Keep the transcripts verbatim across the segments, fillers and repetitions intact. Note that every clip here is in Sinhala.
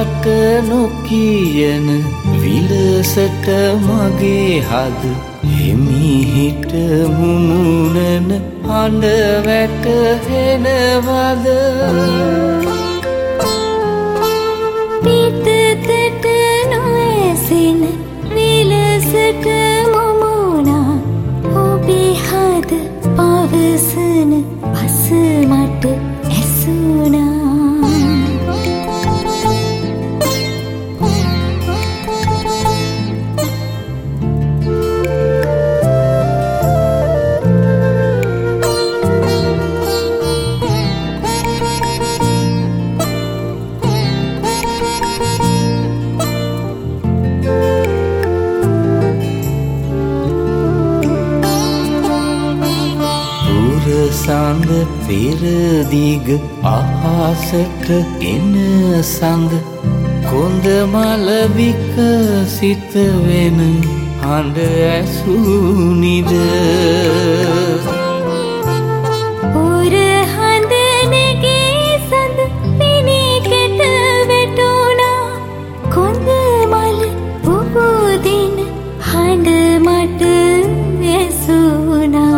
යට නොකියන විලසට මගේ හද හිමිහිට මුමුණන හඬ වැටහෙනවද පිටතට නොඇසෙන විලසට මුමුණා ඔබේ හද පවසන බස මට ඇසුණා සඳ පෙරදිග අහසට එන සඳ කොඳ මල විකසිත වෙන හඬ ඇසුනිද පුර හඳ නැගී සඳ පිණිකට වැටුණා කොඳ මල පුබුදින හඬ මට ඇසුණා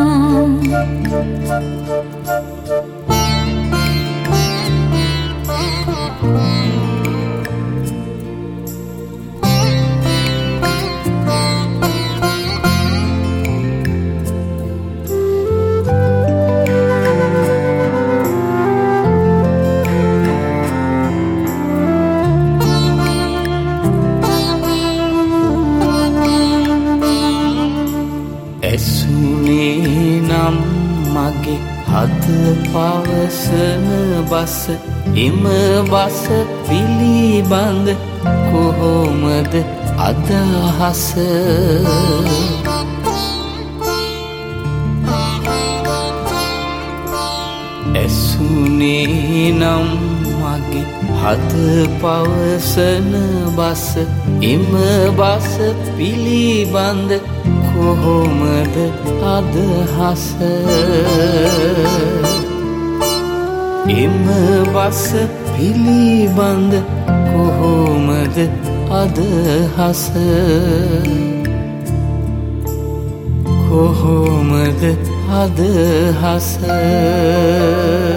ඇසුනේ නම් මගේ හද පවසන බස එම බස පිළිබඳ කොහොමද අදහස ඇසුනේ නම් මගේ හද පවසන බස එම බස පිළිබඳ කොහොමද අදහස එම බස පිළිබඳ කොහොමද අදහස කොහොමද අදහස